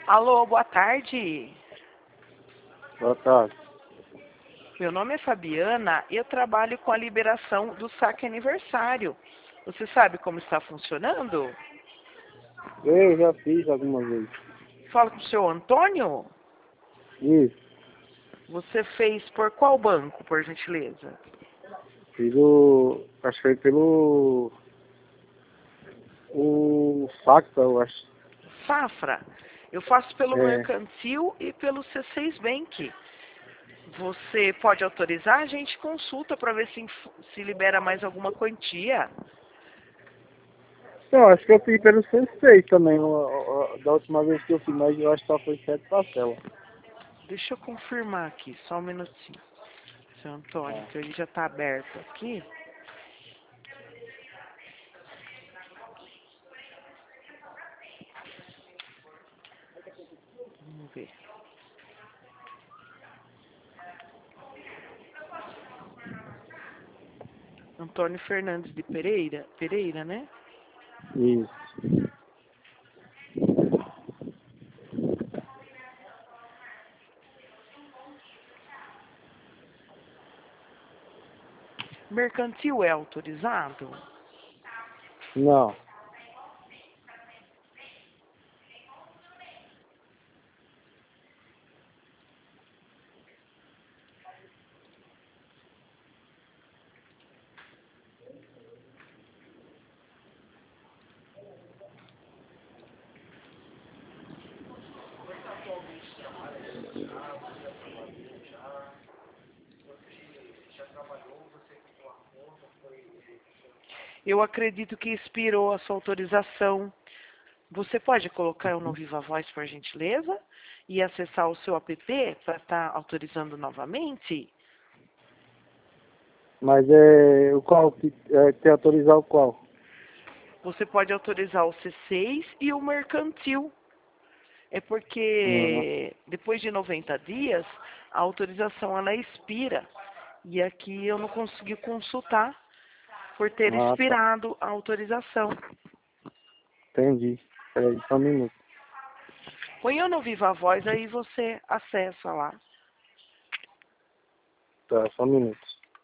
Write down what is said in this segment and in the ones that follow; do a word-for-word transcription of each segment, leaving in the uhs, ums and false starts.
Alô, boa tarde. Boa tarde. Meu nome é Fabiana e eu trabalho com a liberação do saque aniversário. Você sabe como está funcionando? Eu já fiz algumas vezes. Fala com o seu Antônio. Isso. Você fez por qual banco, por gentileza? Pelo. Acho que foi pelo. O Facta, eu acho. Safra. Eu faço pelo É. Mercantil e pelo C seis Bank. Você pode autorizar? A gente consulta para ver se, se libera mais alguma quantia. Não, acho que eu fiz pelo C seis também. ó, ó, Da última vez que eu fiz, mas eu acho que só foi sete parcelas. Deixa eu confirmar aqui, só um minutinho. Seu Antônio, Ah. que ele já está aberto aqui. Vamos ver. Antônio Fernandes de Pereira, Pereira, né? Isso. Mercantil é autorizado? Não. Eu acredito que expirou a sua autorização. Você pode colocar eu no Viva Voz, por gentileza? E acessar o seu app para estar autorizando novamente? Mas é. O qual? que- É, quer autorizar o qual? Você pode autorizar o C seis e o Mercantil. É Uhum. porque depois de noventa dias, a autorização ela expira. E aqui eu não consegui consultar por ter Ah, tá. expirado a autorização. Entendi. Peraí, só um minuto. Põe eu no Viva Voz, aí você acessa lá. Tá, só um minuto.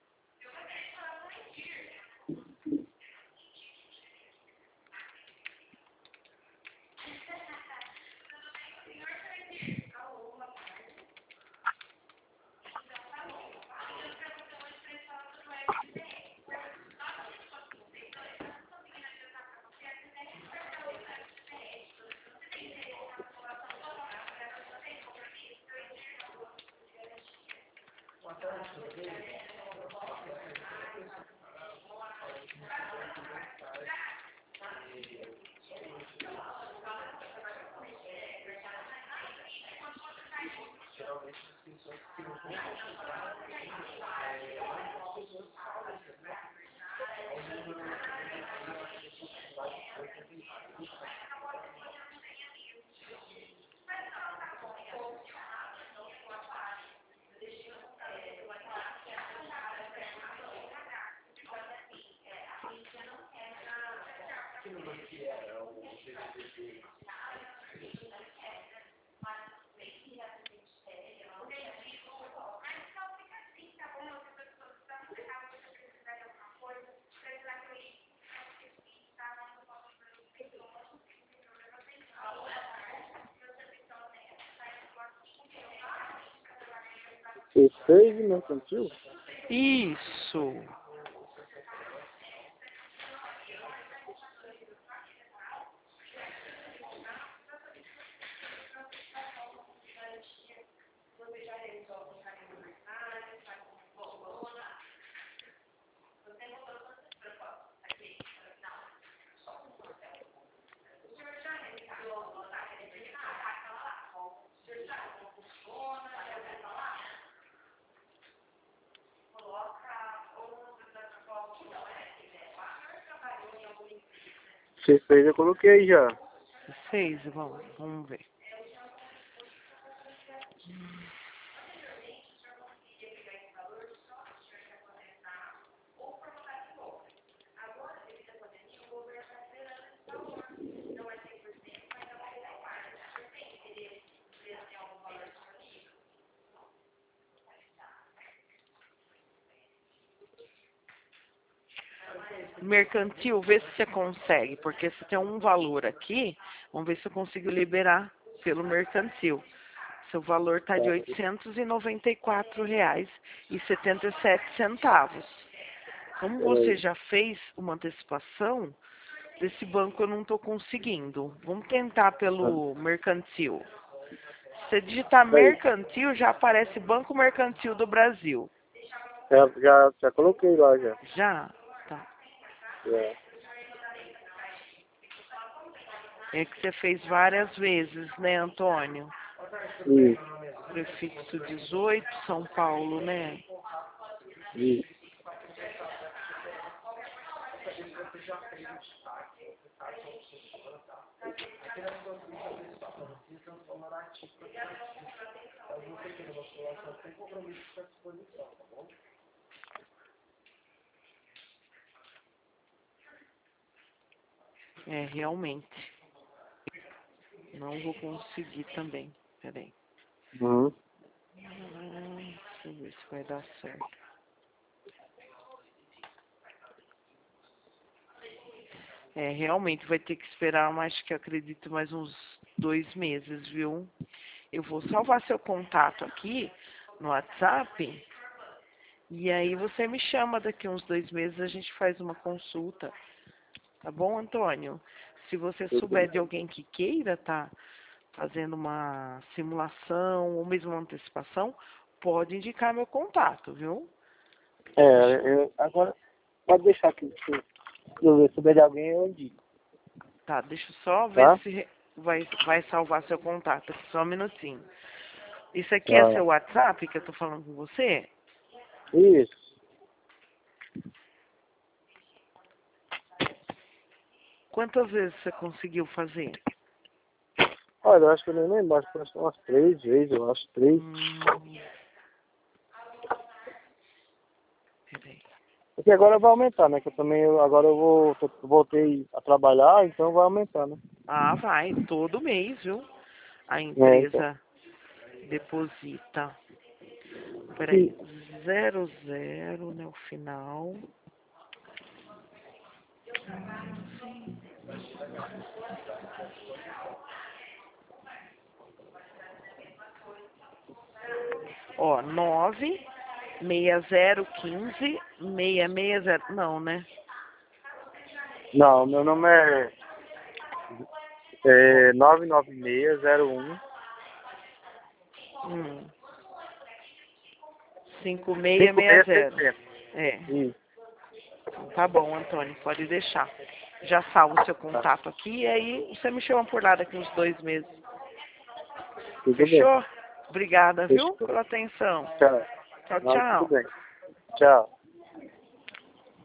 C seis e Mercantil? Isso. C seis eu coloquei já. Seis, vamos, vamos ver. mercantil, vê se você consegue, porque você tem um valor aqui, vamos ver se eu consigo liberar pelo mercantil. Seu valor está de oitocentos e noventa e quatro reais e setenta e sete centavos. Como você já fez uma antecipação, desse banco eu não estou conseguindo. Vamos tentar pelo mercantil. Se você digitar mercantil, já aparece Banco Mercantil do Brasil. Já, já, já coloquei lá já. Já? Tá. É. É que você fez várias vezes, né, Antônio? Isso, Prefixo dezoito, São Paulo, né? isso. É, realmente. Não vou conseguir também. Peraí. Uhum. Hum, deixa eu ver se vai dar certo. É, realmente vai ter que esperar, mas que eu acredito mais uns dois meses, viu? Eu vou salvar seu contato aqui no WhatsApp e aí você me chama daqui uns dois meses, a gente faz uma consulta. Tá bom, Antônio? Se você souber de alguém que queira tá fazendo uma simulação ou mesmo uma antecipação, pode indicar meu contato, viu? É, eu, agora pode deixar aqui. Se eu souber de alguém, eu indico. Tá, deixa eu só ver Tá? se vai, vai salvar seu contato aqui, só um minutinho. Isso aqui é Tá. seu WhatsApp que eu tô falando com você? Isso. Quantas vezes você conseguiu fazer? Olha, eu acho que eu nem lembro, acho que foram umas três vezes, eu acho, três. Hum, peraí. Porque agora vai aumentar, né? Que eu também, eu, agora eu vou, tô- voltei a trabalhar, então vai aumentar, né? Ah, vai, todo mês, viu? A É, então. empresa deposita. E, Peraí, zero, zero, né, o final. Ó, nove, seis zero, quinze, seis seis zero, não, né? não, meu nome é, Ó, é nove nove seis zero um hum, cinco seis cinco seis seis zero. seis É, Isso, tá bom, Antônio, pode deixar. Já salvo o seu tá. contato aqui e aí você me chama por lá daqui uns dois meses. Tudo bem. Fechou? Obrigada, viu, Fechou. pela atenção. Tchau. Tchau, Não, tudo tchau. bem. Tchau.